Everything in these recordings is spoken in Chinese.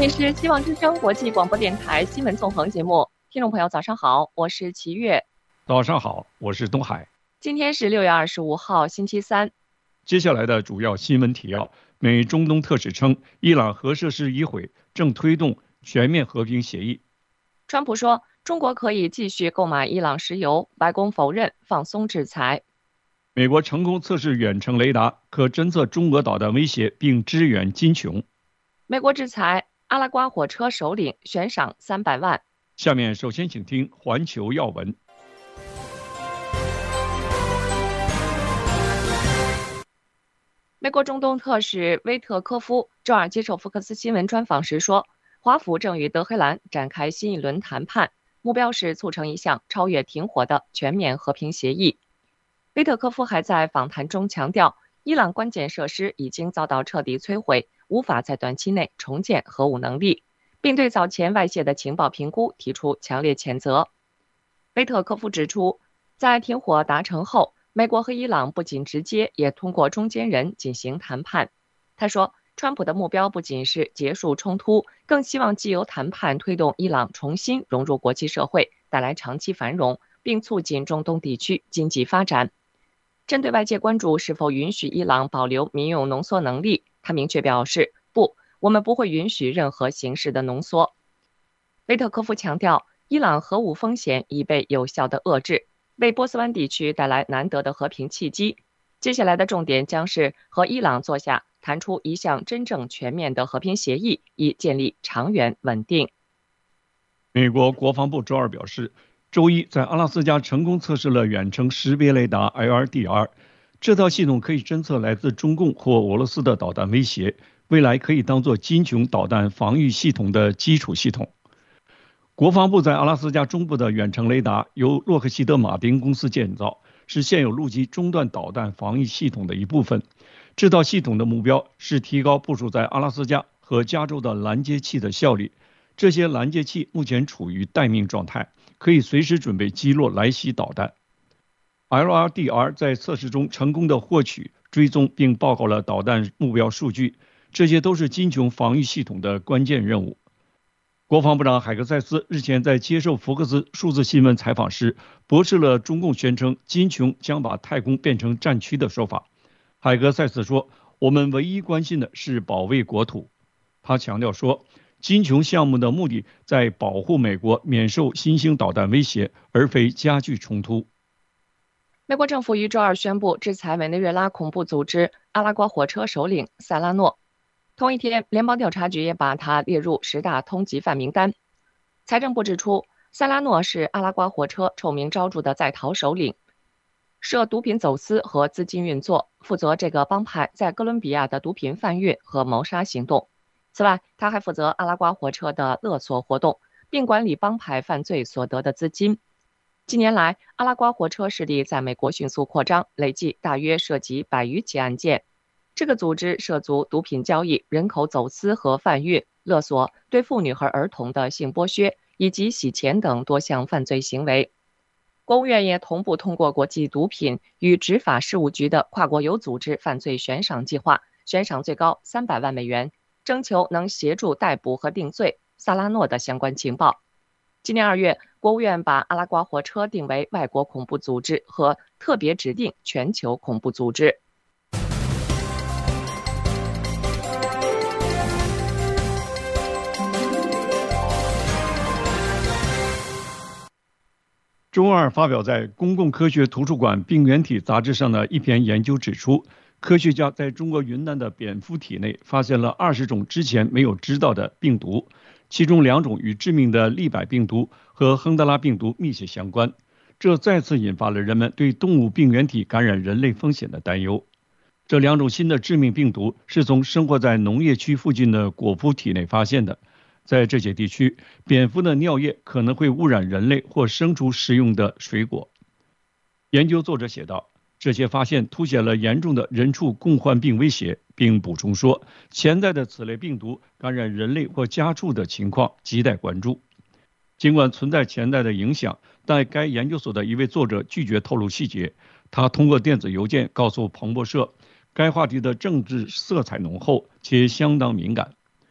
里是希望之声国际广播电台新闻纵横节目，听众朋友早上好，我是齐月。 早上好，我是东海。 今天是6月25号，星期三。 接下来的主要新闻提要：美中东特使称，伊朗核设施已毁，正推动全面和平协议。 川普说，中国可以继续购买伊朗石油，白宫否认放松制裁。 美国成功测试远程雷达，可侦测中俄导弹威胁，并支援金琼。 美国制裁阿拉瓜火车首领，悬赏300万。 下面首先请听环球要闻。 美国中东特使威特科夫周二接受福克斯新闻专访时说，华府正与德黑兰展开新一轮谈判，目标是促成一项超越停火的全面和平协议。威特科夫还在访谈中强调，伊朗关键设施已经遭到彻底摧毁，无法在短期内重建核武能力，并对早前外泄的情报评估提出强烈谴责。威特科夫指出，在停火达成后，美国和伊朗不仅直接，也通过中间人进行谈判。他说，川普的目标不仅是结束冲突，更希望藉由谈判推动伊朗重新融入国际社会，带来长期繁荣，并促进中东地区经济发展。针对外界关注是否允许伊朗保留民用浓缩能力，他明确表示，不，我们不会允许任何形式的浓缩。威特科夫强调，伊朗核武风险已被有效地遏制，为波斯湾地区带来难得的和平契机。接下来的重点将是和伊朗坐下，谈出一项真正全面的和平协议，以建立长远稳定。 美国国防部周二表示，周一在阿拉斯加成功测试了远程识别雷达 LRDR， 这套系统可以侦测来自中共或俄罗斯的导弹威胁，未来可以当作金琼导弹防御系统的基础系统。国防部在阿拉斯加中部的远程雷达由洛克希德马丁公司建造，是现有陆基中段导弹防御系统的一部分。这套系统的目标是提高部署在阿拉斯加和加州的拦截器的效率。这些拦截器目前处于待命状态，可以随时准备击落来袭导弹。LRDR 在测试中成功地获取、追踪并报告了导弹目标数据，这些都是金琼防御系统的关键任务。国防部长海格塞斯日前在接受福克斯数字新闻采访时，驳斥了中共宣称金琼将把太空变成战区的说法。海格塞斯说，我们唯一关心的是保卫国土。他强调说，金琼项目的目的在保护美国免受新兴导弹威胁，而非加剧冲突。 美国政府于周二宣布制裁委内瑞拉恐怖组织阿拉瓜火车首领塞拉诺。同一天，联邦调查局也把他列入10大通缉犯名单。财政部指出，塞拉诺是阿拉瓜火车臭名昭著的在逃首领，涉毒品走私和资金运作，负责这个帮派在哥伦比亚的毒品贩运和谋杀行动。此外，他还负责阿拉瓜火车的勒索活动，并管理帮派犯罪所得的资金。近年来，阿拉瓜火车势力在美国迅速扩张，累计大约涉及100余起案件。这个组织涉足毒品交易、人口走私和贩运、勒索、对妇女和儿童的性剥削以及洗钱等多项犯罪行为。国务院也同步通过国际毒品与执法事务局的跨国有组织犯罪悬赏计划，悬赏最高300万美元，征求能协助逮捕和定罪萨拉诺的相关情报。今年2月，国务院把阿拉瓜火车定为外国恐怖组织和特别指定全球恐怖组织。 周二发表在《公共科学图书馆病原体》杂志上的一篇研究指出，科学家在中国云南的蝙蝠体内发现了20种之前没有知道的病毒，其中2种与致命的利百病毒和亨德拉病毒密切相关。这再次引发了人们对动物病原体感染人类风险的担忧。这2种新的致命病毒是从生活在农业区附近的果蝠体内发现的。在这些地区，蝙蝠的尿液可能会污染人类或牲畜食用的水果。研究作者写道，这些发现凸显了严重的人畜共患病威胁，并补充说，潜在的此类病毒感染人类或家畜的情况亟待关注。尽管存在潜在的影响，但该研究所的一位作者拒绝透露细节。他通过电子邮件告诉彭博社，该话题的政治色彩浓厚且相当敏感。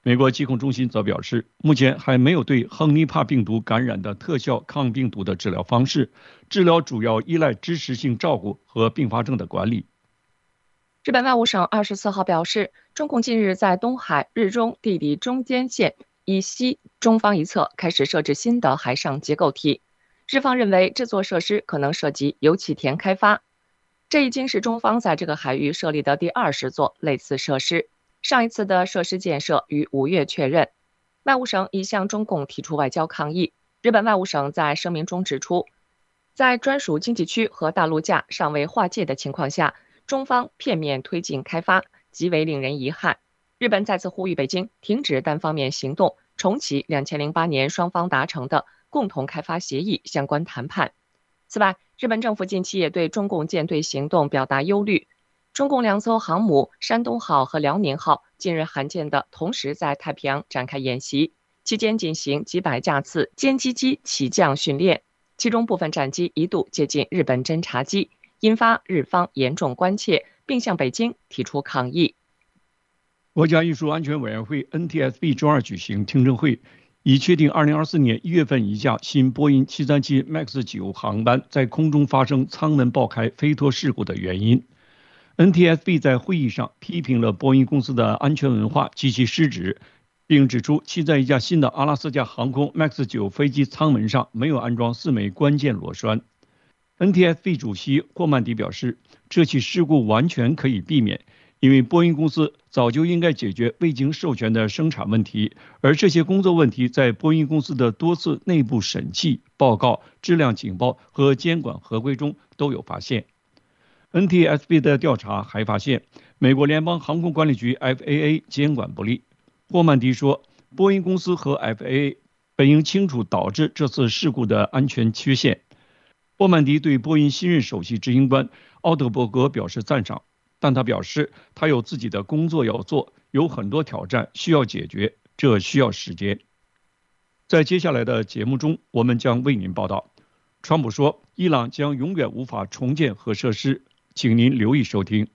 美国疾控中心则表示，目前还没有对亨利帕病毒感染的特效抗病毒的治疗方式，治疗主要依赖支持性照顾和并发症的管理。 日本外务省24号表示，中共近日在东海日中地理中间线以西中方一侧开始设置新的海上结构体，日方认为这座设施可能涉及油气田开发。这已经是中方在这个海域设立的第20座类似设施。上一次的设施建设于5月确认，外务省已向中共提出外交抗议。日本外务省在声明中指出，在专属经济区和大陆架尚未划界的情况下，中方片面推进开发，极为令人遗憾。日本再次呼吁北京停止单方面行动，重启2008年双方达成的共同开发协议相关谈判。此外，日本政府近期也对中共舰队行动表达忧虑。中共2艘航母山东号和辽宁号近日罕见的同时在太平洋展开演习，期间进行几百架次歼击机起降训练，其中部分战机一度接近日本侦察机，引发日方严重关切，并向北京提出抗议。 国家运输安全委员会 NTSB 周二举行听证会，已确定2024年1月份一架新波音737 MAX 9航班在空中发生舱门爆开飞脱事故的原因。NTSB 在会议上批评了波音公司的安全文化及其失职，并指出其在一架新的阿拉斯加航空 MAX 9飞机舱门上没有安装4枚关键螺栓。NTSB 主席霍曼迪表示，这起事故完全可以避免，因为波音公司早就应该解决未经授权的生产问题，而这些工作问题在波音公司的多次内部审计、报告、质量警报和监管合规中都有发现。NTSB 的调查还发现，美国联邦航空管理局 FAA 监管不力。霍曼迪说，波音公司和 FAA 本应清楚导致这次事故的安全缺陷。霍曼迪对波音新任首席执行官奥德伯格表示赞赏，但他表示他有自己的工作要做，有很多挑战需要解决，这需要时间。在接下来的节目中，我们将为您报道，川普说伊朗将永远无法重建核设施，请您留意收听。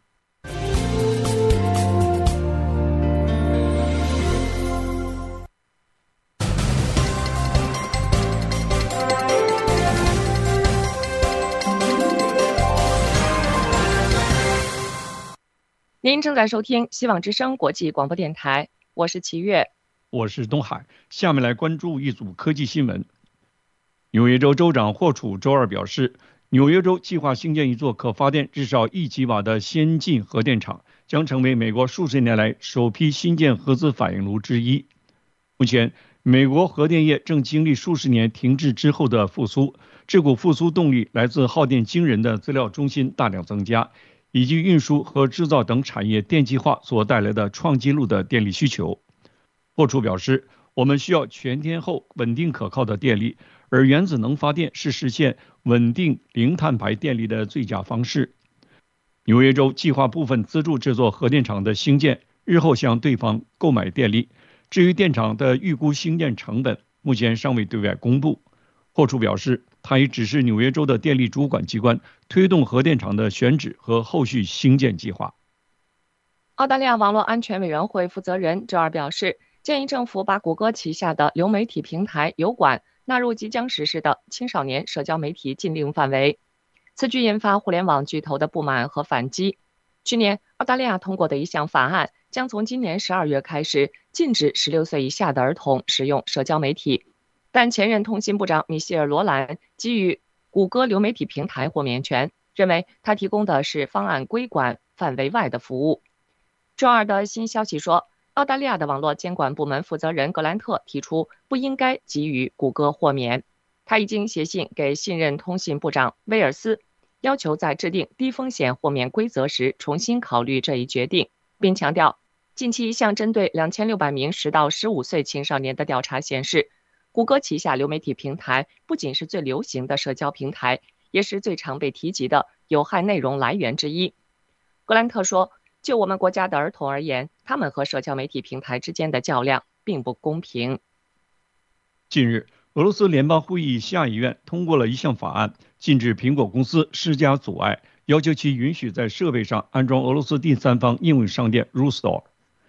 您正在收听希望之声国际广播电台，我是齐月， 我是东海。下面来关注一组科技新闻。纽约州州长霍楚周二表示，纽约州计划兴建一座可发电至少1吉瓦的先进核电厂，将成为美国数十年来首批新建核子反应炉之一。目前，美国核电业正经历数十年停滞之后的复苏，这股复苏动力来自耗电惊人的资料中心大量增加，以及运输和制造等产业电气化所带来的创纪录的电力需求。霍楚表示，我们需要全天候稳定可靠的电力，而原子能发电是实现稳定零碳排电力的最佳方式。纽约州计划部分资助这座核电厂的兴建，日后向对方购买电力。至于电厂的预估兴建成本，目前尚未对外公布。霍楚表示，他已指示纽约州的电力主管机关推动核电厂的选址和后续兴建计划。 澳大利亚网络安全委员会负责人周二表示，建议政府把谷歌旗下的流媒体平台油管纳入即将实施的青少年社交媒体禁令范围。此举引发互联网巨头的不满和反击。去年，澳大利亚通过的一项法案将从今年12月开始禁止16岁以下的儿童使用社交媒体，但前任通信部长米歇尔·罗兰给予谷歌流媒体平台豁免权，认为他提供的是方案规管范围外的服务。周二的新消息说，澳大利亚的网络监管部门负责人格兰特提出不应该给予谷歌豁免。他已经写信给新任通信部长威尔斯，要求在制定低风险豁免规则时重新考虑这一决定，并强调，近期一项针对2600名10到15岁青少年的调查显示，谷歌旗下流媒体平台不仅是最流行的社交平台，也是最常被提及的有害内容来源之一。格兰特说，就我们国家的儿童而言，他们和社交媒体平台之间的较量并不公平。 近日，俄罗斯联邦会议下议院通过了一项法案，禁止苹果公司施加阻碍，要求其允许在设备上安装俄罗斯第三方应用商店 Rustor。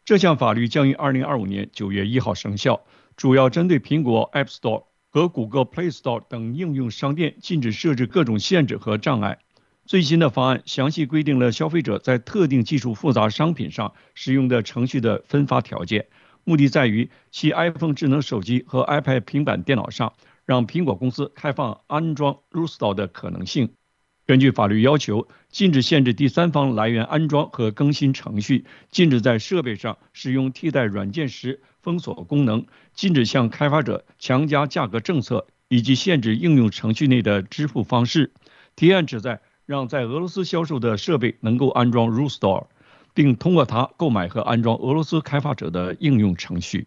这项法律将于2025年9月1号生效，主要针对苹果 App Store 和谷歌 Play Store 等应用商店禁止设置各种限制和障碍。最新的方案详细规定了消费者在特定技术复杂商品上使用的程序的分发条件，目的在于其 iPhone 智能手机和 iPad 平板电脑上让苹果公司开放安装 Rootstore 的可能性。根据法律要求，禁止限制第三方来源安装和更新程序，禁止在设备上使用替代软件时封锁功能，禁止向开发者强加价格政策，以及限制应用程序内的支付方式。提案旨在让在俄罗斯销售的设备能够安装 Rootstore， 并通过它购买和安装俄罗斯开发者的应用程序。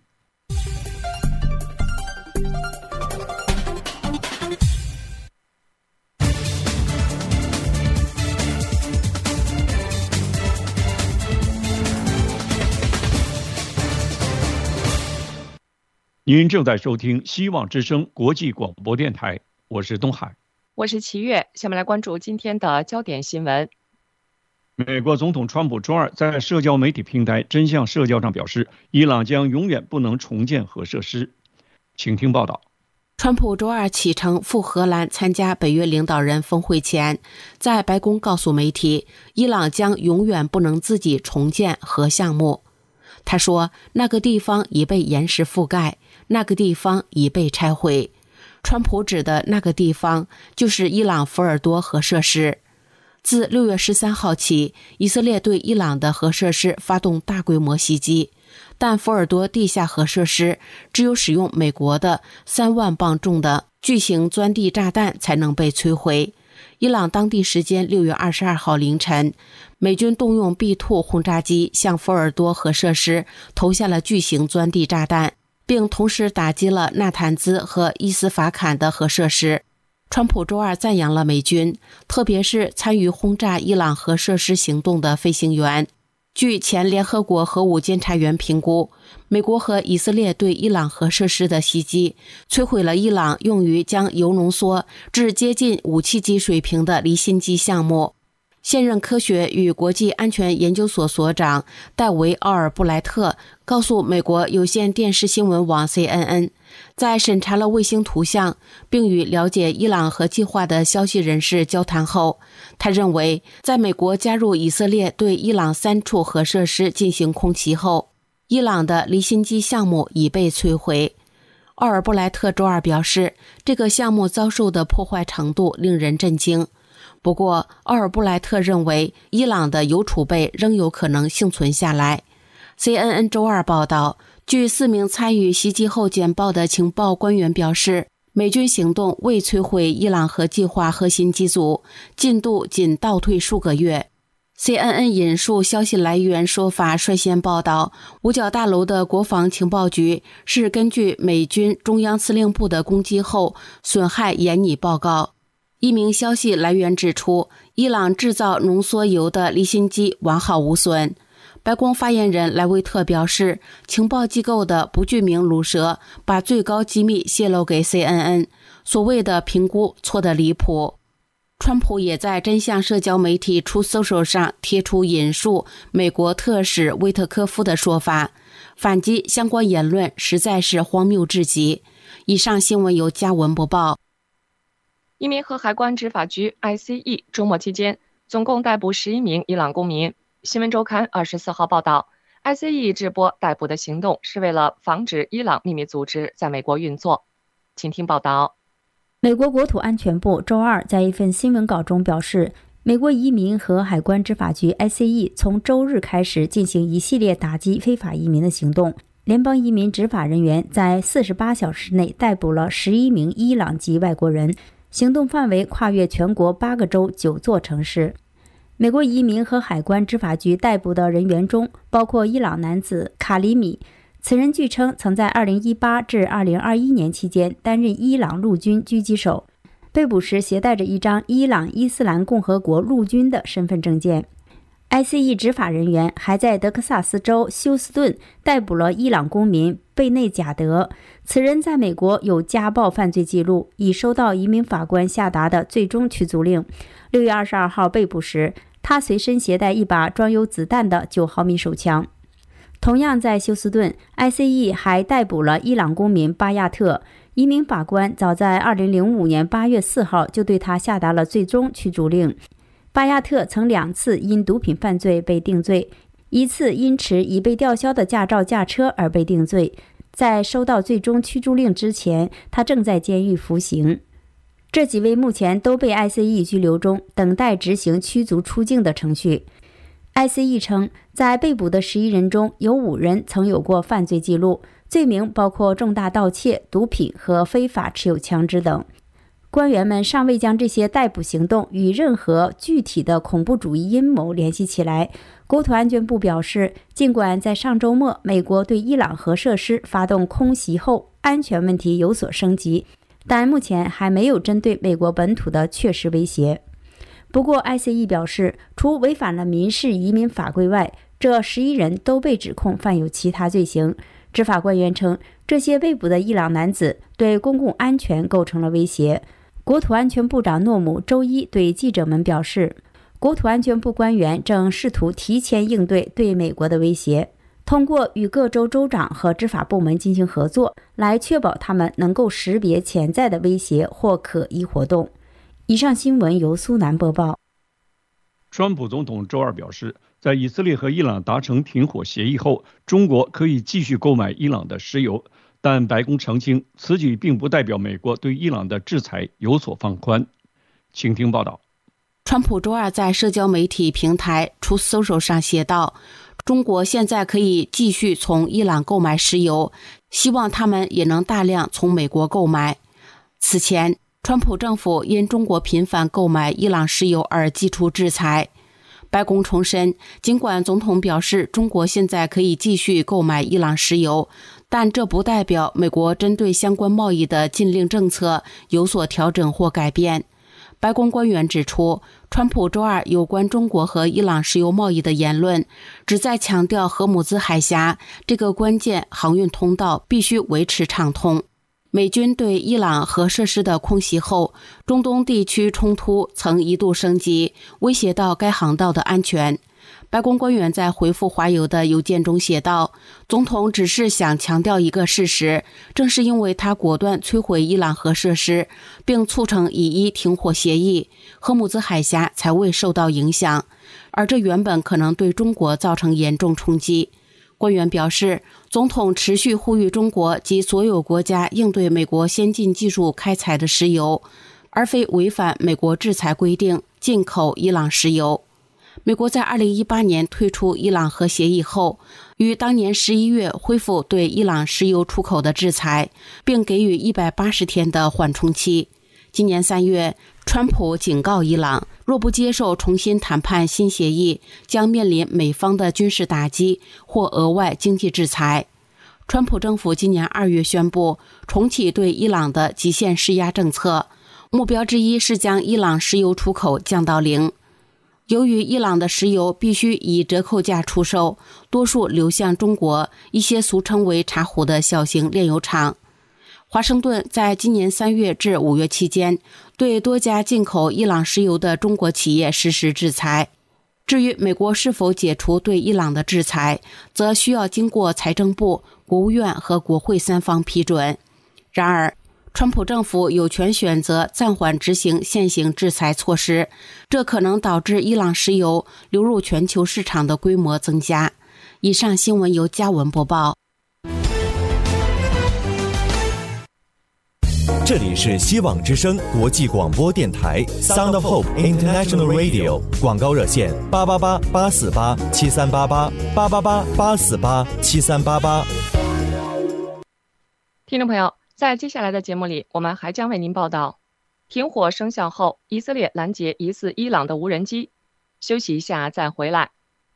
您正在收听希望之声国际广播电台，我是东海。 我是齐越，下面来关注今天的焦点新闻。 美国总统川普周二在社交媒体平台真相社交上表示，伊朗将永远不能重建核设施。请听报道。 川普周二启程赴荷兰参加北约领导人峰会前，在白宫告诉媒体，伊朗将永远不能自己重建核项目。他说，那个地方已被岩石覆盖，那个地方已被拆毁。川普指的那个地方就是伊朗福尔多核设施。自6月13号起，以色列对伊朗的核设施发动大规模袭击，但福尔多地下核设施只有使用美国的3万磅重的巨型钻地炸弹才能被摧毁。伊朗当地时间6月22号凌晨，美军动用 B-2 轰炸机向福尔多核设施投下了巨型钻地炸弹，并同时打击了纳坦兹和伊斯法坎的核设施。川普周二赞扬了美军，特别是参与轰炸伊朗核设施行动的飞行员。据前联合国核武监察员评估，美国和以色列对伊朗核设施的袭击，摧毁了伊朗用于将铀浓缩至接近武器级水平的离心机项目。现任科学与国际安全研究所所长戴维·奥尔布莱特告诉美国有线电视新闻网 CNN， 在审查了卫星图像并与了解伊朗核计划的消息人士交谈后，他认为在美国加入以色列对伊朗3处核设施进行空袭后，伊朗的离心机项目已被摧毁。奥尔布莱特周二表示，这个项目遭受的破坏程度令人震惊。不过，奥尔布莱特认为伊朗的铀储备仍有可能幸存下来。CNN 周二报道，据4名参与袭击后简报的情报官员表示，美军行动未摧毁伊朗核计划核心机组，进度仅倒退数个月。CNN 引述消息来源说法率先报道，五角大楼的国防情报局是根据美军中央司令部的攻击后损害严拟报告。一名消息来源指出，伊朗制造浓缩铀的离心机完好无损。白宫发言人莱维特表示，情报机构的不具名卤蛇把最高机密泄露给 CNN， 所谓的评估错得离谱。川普也在真相社交媒体 Truth Social 上贴出引述美国特使威特科夫的说法，反击相关言论实在是荒谬至极。以上新闻由嘉文播报。 移民和海关执法局 ICE 周末期间总共逮捕11名伊朗公民。新闻周刊24号报道， ICE 直播逮捕的行动是为了防止伊朗秘密组织在美国运作。请听报道。 美国国土安全部周二在一份新闻稿中表示，美国移民和海关执法局 ICE 从周日开始进行一系列打击非法移民的行动。联邦移民执法人员在48小时内逮捕了11名伊朗籍外国人，行动范围跨越全国8个州9座城市。美国移民和海关执法局逮捕的人员中包括伊朗男子卡里米，此人据称曾在2018至2021年期间担任伊朗陆军狙击手，被捕时携带着一张伊朗伊斯兰共和国陆军的身份证件。ICE 执法人员还在德克萨斯州休斯顿逮捕了伊朗公民贝内贾德，此人在美国有家暴犯罪记录，已收到移民法官下达的最终驱逐令。6月22号被捕时，他随身携带一把装有子弹的9毫米手枪。 同样在休斯顿 ，ICE 还逮捕了伊朗公民巴亚特。一名法官早在2005年8月4号就对他下达了最终驱逐令。巴亚特曾2次因毒品犯罪被定罪，一次因持已被吊销的驾照驾车而被定罪。在收到最终驱逐令之前，他正在监狱服刑。这几位目前都被 ICE 拘留中，等待执行驱逐出境的程序。ICE 称，在被捕的11人中有5人曾有过犯罪记录，罪名包括重大盗窃、毒品和非法持有枪支等。官员们尚未将这些逮捕行动与任何具体的恐怖主义阴谋联系起来。国土安全部表示，尽管在上周末美国对伊朗核设施发动空袭后，安全问题有所升级，但目前还没有针对美国本土的确实威胁。不过 ICE 表示，除违反了民事移民法规外，这11人都被指控犯有其他罪行。执法官员称，这些被捕的伊朗男子对公共安全构成了威胁。国土安全部长诺姆周一对记者们表示，国土安全部官员正试图提前应对对美国的威胁，通过与各州州长和执法部门进行合作，来确保他们能够识别潜在的威胁或可疑活动。以上新闻由苏南播报。 川普总统周二表示，在以色列和伊朗达成停火协议后，中国可以继续购买伊朗的石油，但白宫澄清，此举并不代表美国对伊朗的制裁有所放宽。请听报道。 川普周二在社交媒体平台 Truth Social 上写道，中国现在可以继续从伊朗购买石油，希望他们也能大量从美国购买。此前，川普政府因中国频繁购买伊朗石油而祭出制裁。白宫重申，尽管总统表示中国现在可以继续购买伊朗石油，但这不代表美国针对相关贸易的禁令政策有所调整或改变。白宫官员指出，川普周二有关中国和伊朗石油贸易的言论，旨在强调荷姆兹海峡这个关键航运通道必须维持畅通。美军对伊朗核设施的空袭后，中东地区冲突曾一度升级，威胁到该航道的安全。白宫官员在回复华友的邮件中写道，总统只是想强调一个事实，正是因为他果断摧毁伊朗核设施，并促成以伊停火协议，荷姆兹海峡才未受到影响，而这原本可能对中国造成严重冲击。官员表示，总统持续呼吁中国及所有国家应对美国先进技术开采的石油，而非违反美国制裁规定进口伊朗石油。美国在2018年退出伊朗核协议后，于当年11月恢复对伊朗石油出口的制裁，并给予180天的缓冲期。今年3月，川普警告伊朗，若不接受重新谈判新协议，将面临美方的军事打击或额外经济制裁。川普政府今年2月宣布重启对伊朗的极限施压政策，目标之一是将伊朗石油出口降到0。由于伊朗的石油必须以折扣价出售，多数流向中国一些俗称为茶壶的小型炼油厂。华盛顿在今年3月至5月期间，对多家进口伊朗石油的中国企业实施制裁。至于美国是否解除对伊朗的制裁，则需要经过财政部、国务院和国会3方批准。然而，川普政府有权选择暂缓执行现行制裁措施，这可能导致伊朗石油流入全球市场的规模增加。以上新闻由嘉文播报。 这里是希望之声国际广播电台 Sound of Hope International Radio， 广告热线888-848-7388，888-848-7388。 听众朋友，在接下来的节目里，我们还将为您报道：停火生效后，以色列拦截疑似伊朗的无人机。休息一下再回来。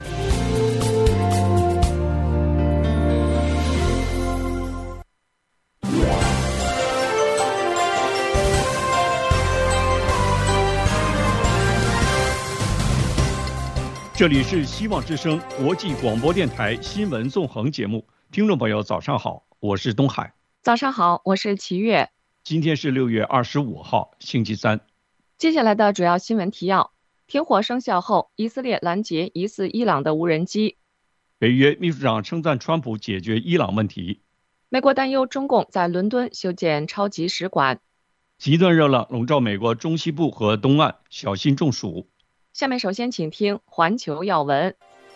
这里是希望之声国际广播电台新闻纵横节目，听众朋友早上好，我是东海。 早上好，我是齐月。 今天是6月25号，星期三。 接下来的主要新闻提要：停火生效后，以色列拦截疑似伊朗的无人机。 北约秘书长称赞川普解决伊朗问题。 美国担忧中共在伦敦修建超级使馆。 极端热浪笼罩美国中西部和东岸，小心中暑。 下面首先请听环球要闻。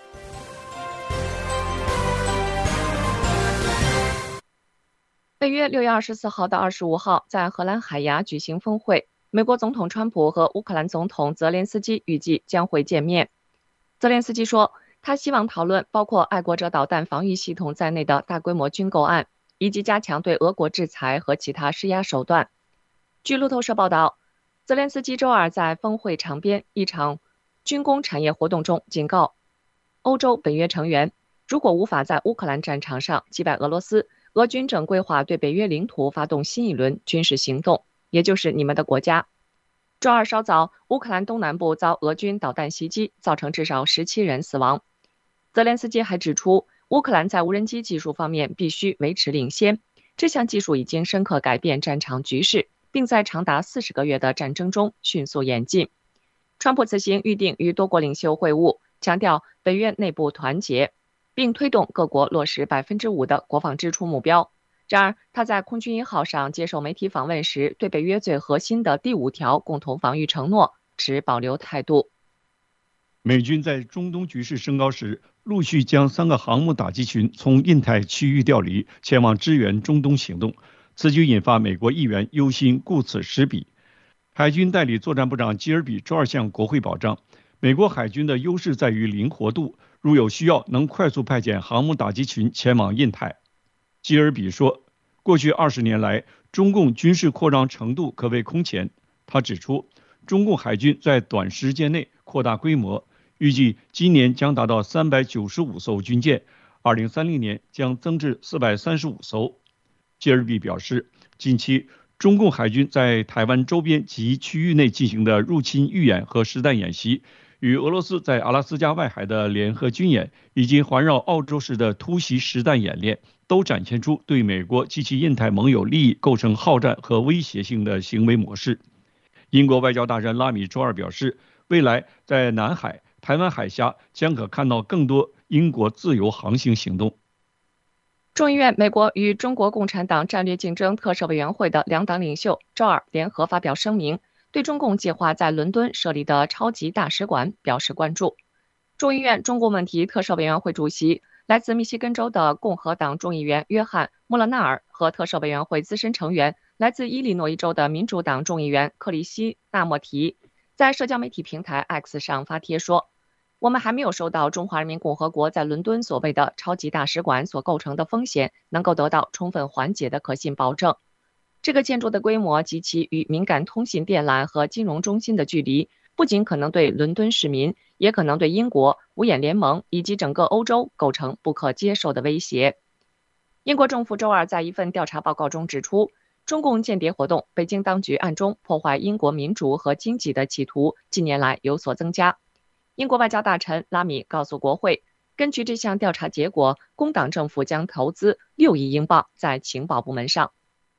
北约6月24号到25号在荷兰海牙举行峰会，美国总统川普和乌克兰总统泽连斯基预计将会见面。泽连斯基说，他希望讨论包括爱国者导弹防御系统在内的大规模军购案，以及加强对俄国制裁和其他施压手段。据路透社报道，泽连斯基周二在峰会场边一场军工产业活动中警告欧洲北约成员，如果无法在乌克兰战场上击败俄罗斯，俄军正规划对北约领土发动新一轮军事行动，也就是你们的国家。周二稍早，乌克兰东南部遭俄军导弹袭击，造成至少17人死亡。泽连斯基还指出，乌克兰在无人机技术方面必须维持领先，这项技术已经深刻改变战场局势，并在长达40个月的战争中迅速演进。川普此行预定与多国领袖会晤，强调北约内部团结，并推动各国落实5%的国防支出目标。然而，他在空军1号上接受媒体访问时，对北约最核心的第5条共同防御承诺持保留态度。 美军在中东局势升高时，陆续将3个航母打击群从印太区域调离，前往支援中东行动。此举引发美国议员忧心顾此失彼。海军代理作战部长基尔比周二向国会保障，美国海军的优势在于灵活度，如有需要，能快速派遣航母打击群前往印太。基尔比说，过去20年来，中共军事扩张程度可谓空前。他指出，中共海军在短时间内扩大规模，预计今年将达到395艘军舰，2030年将增至435艘。基尔比表示，近期中共海军在台湾周边及区域内进行的入侵预演和实弹演习，与俄罗斯在阿拉斯加外海的联合军演，以及环绕澳洲时的突袭实弹演练，都展现出对美国及其印太盟友利益构成好战和威胁性的行为模式。英国外交大臣拉米周二表示，未来在南海、台湾海峡将可看到更多英国自由航行行动。 众议院美国与中国共产党战略竞争特设委员会的2党领袖周二联合发表声明，对中共计划在伦敦设立的超级大使馆表示关注。众议院中共问题特设委员会主席、来自密西根州的共和党众议员约翰·穆勒纳尔和特设委员会资深成员、来自伊利诺伊州的民主党众议员克里希纳莫提在社交媒体平台 X 上发帖说，我们还没有收到中华人民共和国在伦敦所谓的超级大使馆所构成的风险能够得到充分缓解的可信保证。这个建筑的规模及其与敏感通信电缆和金融中心的距离，不仅可能对伦敦市民，也可能对英国、五眼联盟以及整个欧洲构成不可接受的威胁。英国政府周二在一份调查报告中指出，中共间谍活动、北京当局暗中破坏英国民主和经济的企图近年来有所增加。英国外交大臣拉米告诉国会，根据这项调查结果，工党政府将投资6亿英镑在情报部门上。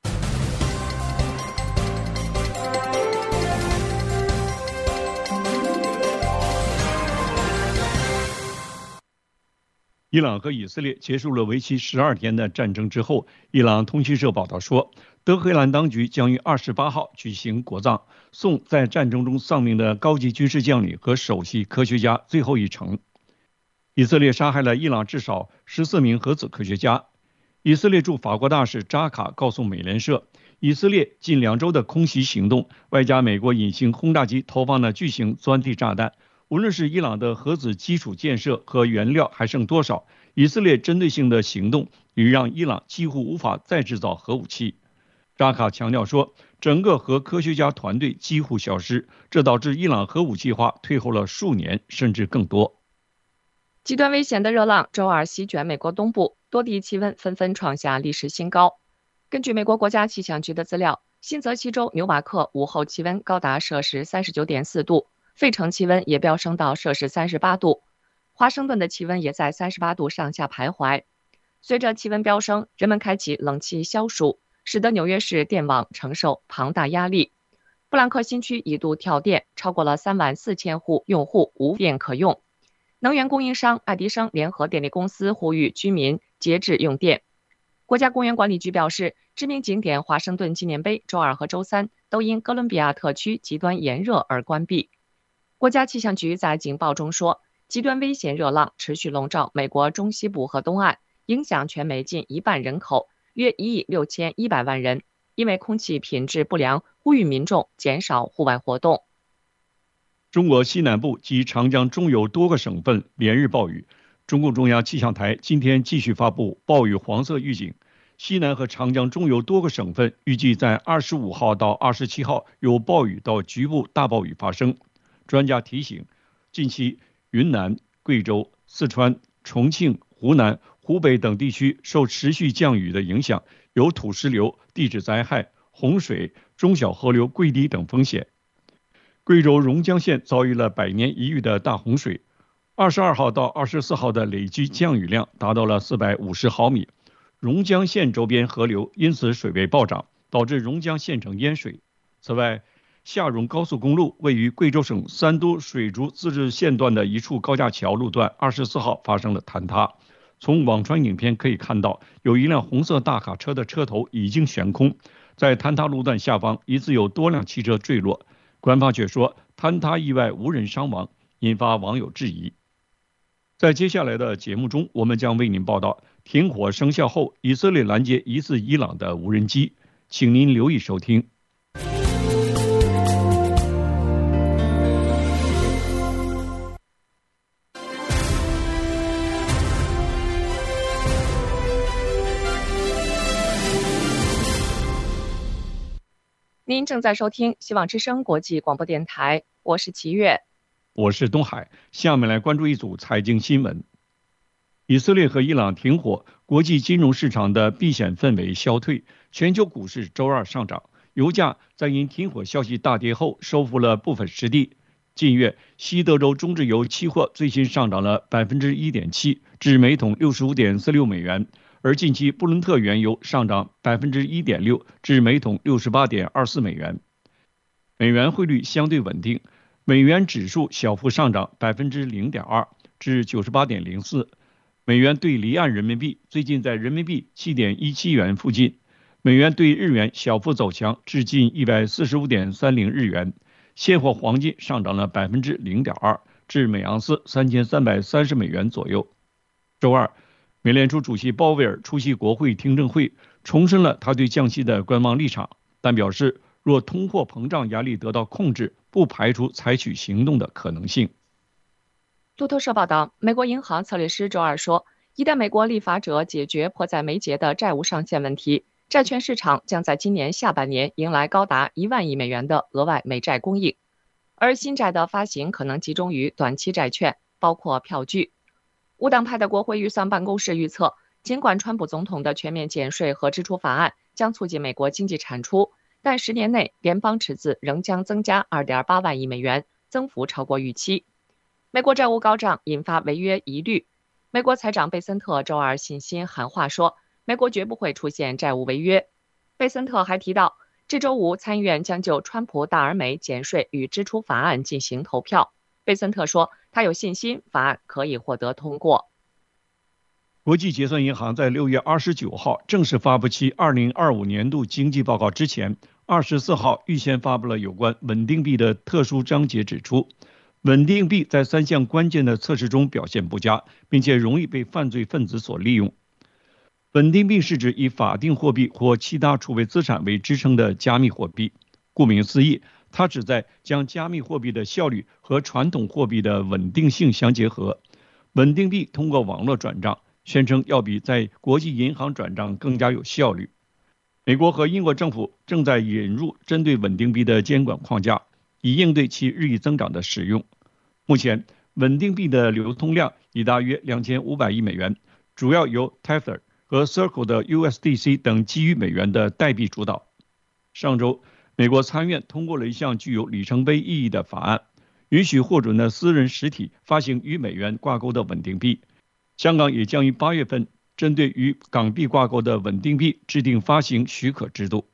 伊朗和以色列结束了为期12天的战争之后，伊朗通讯社报道说，德黑兰当局将于28号举行国葬，送在战争中丧命的高级军事将领和首席科学家最后一程。以色列杀害了伊朗至少14名核子科学家。以色列驻法国大使扎卡告诉美联社，以色列近2周的空袭行动，外加美国隐形轰炸机投放的巨型钻地炸弹，无论是伊朗的核子基础建设和原料还剩多少，以色列针对性的行动已让伊朗几乎无法再制造核武器。扎卡强调说，整个核科学家团队几乎消失，这导致伊朗核武计划退后了数年甚至更多。 极端危险的热浪周二席卷美国东部，多地气温纷纷创下历史新高。根据美国国家气象局的资料，新泽西州纽瓦克午后气温高达摄氏39.4度，费城气温也飙升到摄氏38度，华盛顿的气温也在38度上下徘徊。随着气温飙升，人们开启冷气消暑，使得纽约市电网承受庞大压力。布兰克新区一度跳电，超过了34000户用户无电可用。 能源供应商爱迪生联合电力公司呼吁居民节制用电。国家公园管理局表示，知名景点华盛顿纪念碑周二和周三都因哥伦比亚特区极端炎热而关闭。国家气象局在警报中说，极端危险热浪持续笼罩美国中西部和东岸，影响全美近1半人口，约1亿6100万人。因为空气品质不良，呼吁民众减少户外活动。 中国西南部及长江中游多个省份连日暴雨，中共中央气象台今天继续发布暴雨黄色预警。西南和长江中游多个省份预计在25号到27号有暴雨到局部大暴雨发生。专家提醒，近期云南、贵州、四川、重庆、湖南、湖北等地区受持续降雨的影响，有土石流、地质灾害、洪水、中小河流溃堤等风险。贵州榕江县遭遇了100年一遇的大洪水，22号到24号的累计降雨量达到了450毫米。榕江县周边河流因此水位暴涨，导致榕江县城淹水。此外，下榕高速公路位于贵州省三都水竹自治县段的一处高架桥路段24号发生了坍塌。从网传影片可以看到，有一辆红色大卡车的车头已经悬空，在坍塌路段下方疑似有多辆汽车坠落。官方却说坍塌意外无人伤亡，引发网友质疑。在接下来的节目中，我们将为您报道停火生效后，以色列拦截疑似伊朗的无人机，请您留意收听。 您正在收听希望之声国际广播电台，我是齐越， 我是东海。下面来关注一组财经新闻。以色列和伊朗停火，国际金融市场的避险氛围消退，全球股市周二上涨，油价在因停火消息大跌后收复了部分失地。近月，西德州中质油期货最新上涨了 1.7%， 至每桶 65.46 美元。而近期布伦特原油上涨 1.6%， 至每桶 68.24 美元。美元汇率相对稳定，美元指数小幅上涨 0.2%， 至 98.04。美元对离岸人民币最近在人民币 7.17 元附近，美元对日元小幅走强至近 145.30 日元。现货黄金上涨了 0.2%， 至每盎司3330美元左右。周二，美联储主席鲍威尔出席国会听证会，重申了他对降息的观望立场，但表示若通货膨胀压力得到控制，不排除采取行动的可能性。 路透社报道，美国银行策略师周二说，一旦美国立法者解决迫在眉睫的债务上限问题，债券市场将在今年下半年迎来高达1万亿美元的额外美债供应，而新债的发行可能集中于短期债券，包括票据。无党派的国会预算办公室预测，尽管川普总统的全面减税和支出法案将促进美国经济产出，但10年内联邦赤字仍将增加 2.8 万亿美元，增幅超过预期。美国债务高涨引发违约疑虑，美国财长贝森特周二信心喊话说，美国绝不会出现债务违约。贝森特还提到，这周五参议院将就川普大而美减税与支出法案进行投票。贝森特说，他有信心法案可以获得通过。 国际结算银行在6月29号正式发布其2025年度经济报告之前，24号预先发布了有关稳定币的特殊章节，指出稳定币在3项关键的测试中表现不佳，并且容易被犯罪分子所利用。稳定币是指以法定货币或其他储备资产为支撑的加密货币。顾名思义，它旨在将加密货币的效率和传统货币的稳定性相结合。稳定币通过网络转账，宣称要比在国际银行转账更加有效率。美国和英国政府正在引入针对稳定币的监管框架，以应对其日益增长的使用。目前，稳定币的流通量已大约2500亿美元，主要由 Tether 和 Circle 的 USDC 等基于美元的代币主导。上周，美国参院通过了一项具有里程碑意义的法案，允许获准的私人实体发行与美元挂钩的稳定币。香港也将于8月份针对与港币挂钩的稳定币制定发行许可制度。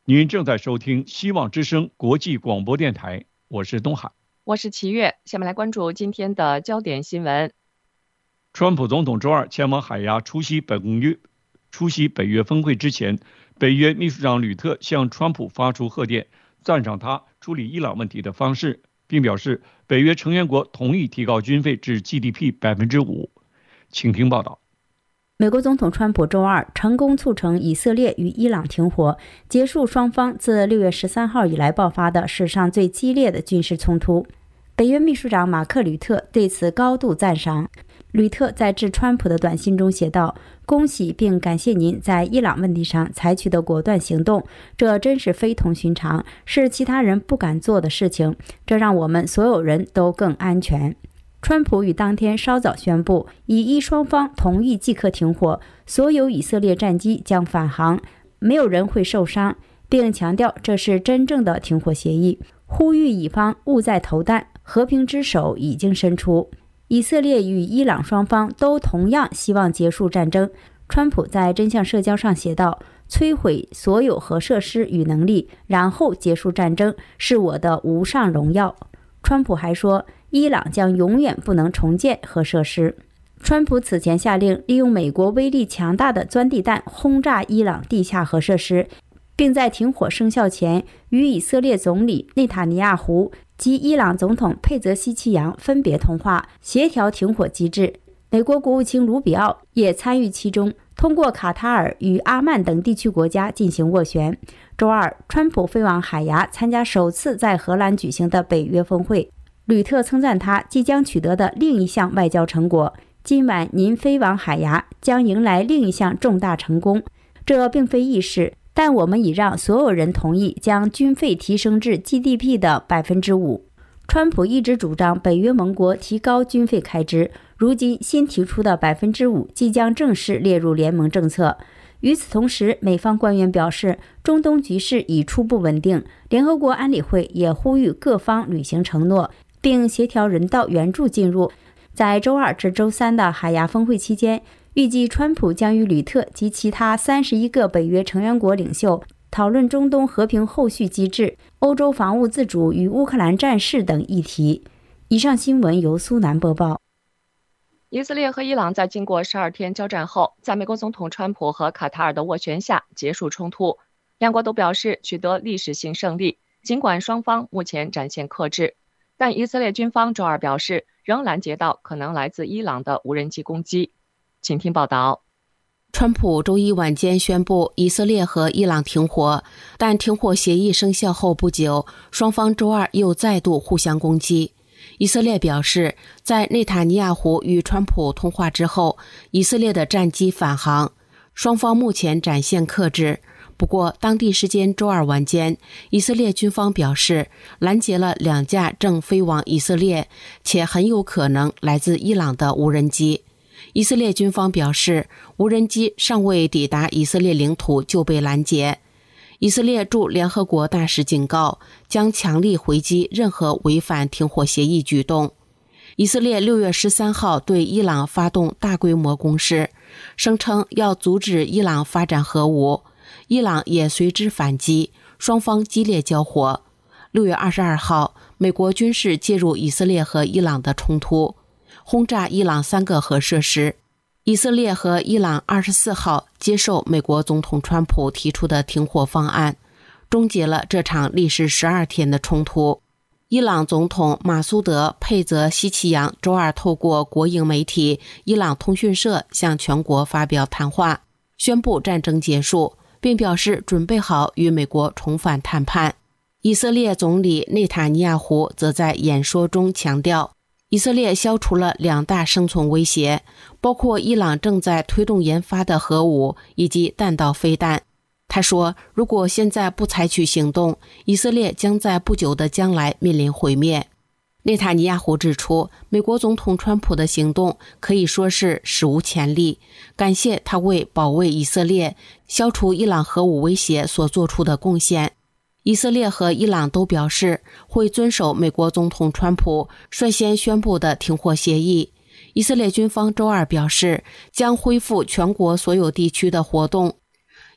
您正在收听希望之声国际广播电台，我是东海， 我是齐越。下面来关注今天的焦点新闻。 川普总统周二前往海牙出席北约峰会之前，北约秘书长吕特向川普发出贺电，赞赏他处理伊朗问题的方式，并表示北约成员国同意提高军费至 GDP 5%。请听报道。 美国总统川普周二成功促成以色列与伊朗停火，结束双方自6月13号以来爆发的史上最激烈的军事冲突。北约秘书长马克·吕特对此高度赞赏。吕特在致川普的短信中写道：“恭喜并感谢您在伊朗问题上采取的果断行动，这真是非同寻常，是其他人不敢做的事情，这让我们所有人都更安全。”川普于当天稍早宣布，以双方同意即刻停火，所有以色列战机将返航，没有人会受伤，并强调这是真正的停火协议，呼吁以方勿再投弹，和平之手已经伸出。以色列与伊朗双方都同样希望结束战争。川普在真相社交上写道：“摧毁所有核设施与能力，然后结束战争，是我的无上荣耀。”川普还说，伊朗将永远不能重建核设施。川普此前下令利用美国威力强大的钻地弹轰炸伊朗地下核设施，并在停火生效前与以色列总理内塔尼亚胡及伊朗总统佩泽希奇扬分别通话，协调停火机制。美国国务卿卢比奥也参与其中，通过卡塔尔与阿曼等地区国家进行斡旋。周二，川普飞往海牙参加首次在荷兰举行的北约峰会。吕特称赞他即将取得的另一项外交成果：“今晚您飞往海牙，将迎来另一项重大成功。这并非易事，但我们已让所有人同意将军费提升至 GDP 的 5%。”川普一直主张北约盟国提高军费开支，如今新提出的 5% 即将正式列入联盟政策。与此同时，美方官员表示，中东局势已初步稳定，联合国安理会也呼吁各方履行承诺，并协调人道援助进入。在周二至周三的海牙峰会期间，预计川普将与吕特及其他31个北约成员国领袖讨论中东和平后续机制、欧洲防务自主与乌克兰战事等议题。以上新闻由苏南播报。 以色列和伊朗在经过12天交战后，在美国总统川普和卡塔尔的斡旋下结束冲突。两国都表示取得历史性胜利，尽管双方目前展现克制，但以色列军方周二表示仍拦截到可能来自伊朗的无人机攻击。请听报道。 川普周一晚间宣布以色列和伊朗停火，但停火协议生效后不久，双方周二又再度互相攻击。以色列表示，在内塔尼亚胡与川普通话之后，以色列的战机返航，双方目前展现克制。不过，当地时间周二晚间，以色列军方表示拦截了2架正飞往以色列且很有可能来自伊朗的无人机。以色列军方表示，无人机尚未抵达以色列领土就被拦截。以色列驻联合国大使警告，将强力回击任何违反停火协议举动。以色列6月13号对伊朗发动大规模攻势，声称要阻止伊朗发展核武，伊朗也随之反击，双方激烈交火。6月22号，美国军事介入以色列和伊朗的冲突，轰炸伊朗3个核设施。以色列和伊朗24号接受美国总统川普提出的停火方案，终结了这场历时12天的冲突。伊朗总统马苏德·佩泽希奇扬周二透过国营媒体伊朗通讯社向全国发表谈话，宣布战争结束，并表示准备好与美国重返谈判。以色列总理内塔尼亚胡则在演说中强调，以色列消除了2大生存威胁，包括伊朗正在推动研发的核武以及弹道飞弹。他说，如果现在不采取行动，以色列将在不久的将来面临毁灭。内塔尼亚胡指出，美国总统川普的行动可以说是史无前例，感谢他为保卫以色列、消除伊朗核武威胁所做出的贡献。以色列和伊朗都表示会遵守美国总统川普率先宣布的停火协议。以色列军方周二表示将恢复全国所有地区的活动。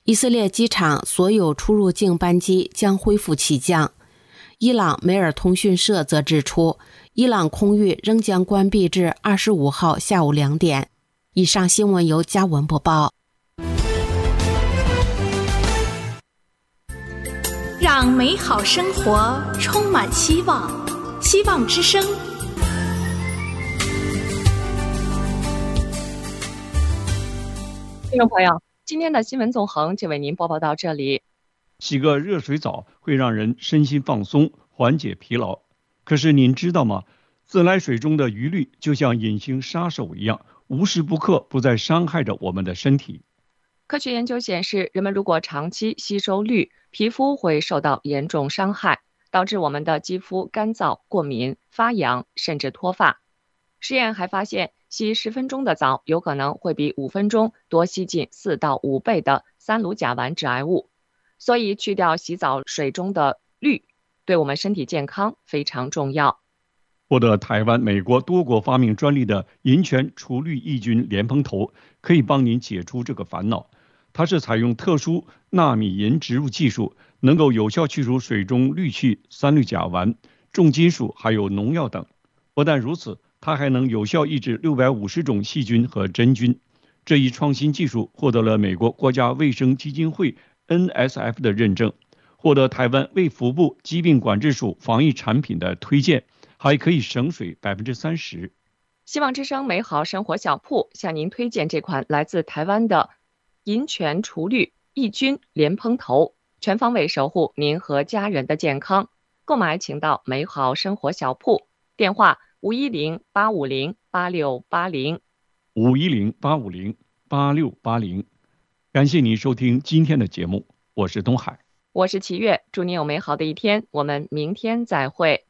以色列机场所有出入境班机将恢复起降。伊朗梅尔通讯社则指出，伊朗空域仍将关闭至25号下午2点。以上新闻由嘉文播报。 让美好生活充满希望，希望之声。 听众朋友，今天的新闻纵横就为您播报到这里。 洗个热水澡会让人身心放松，缓解疲劳。可是您知道吗？自来水中的余氯就像隐形杀手一样，无时不刻不在伤害着我们的身体。 科学研究显示，人们如果长期吸收氯，皮肤会受到严重伤害，导致我们的肌肤干燥、过敏、发痒，甚至脱发。实验还发现，洗10分钟的澡有可能会比5分钟多吸进4到5倍的三氯甲烷致癌物。所以去掉洗澡水中的氯，对我们身体健康非常重要。 获得台湾、美国多国发明专利的银泉除氯抑菌莲蓬头，可以帮您解除这个烦恼。它是采用特殊纳米银植入技术，能够有效去除水中氯气、三氯甲烷、重金属还有农药等。不但如此，它还能有效抑制650种细菌和真菌。这一创新技术获得了美国国家卫生基金会 NSF 的认证，获得台湾卫福部疾病管制署防疫产品的推荐，还可以省水30%。 希望之声美好生活小铺向您推荐这款来自台湾的银泉除氯抑菌莲蓬头，全方位守护您和家人的健康。购买请到美好生活小铺，电话510-850-8680 510-850-8680。感谢您收听今天的节目，我是东海， 我是齐月，祝您有美好的一天，我们明天再会。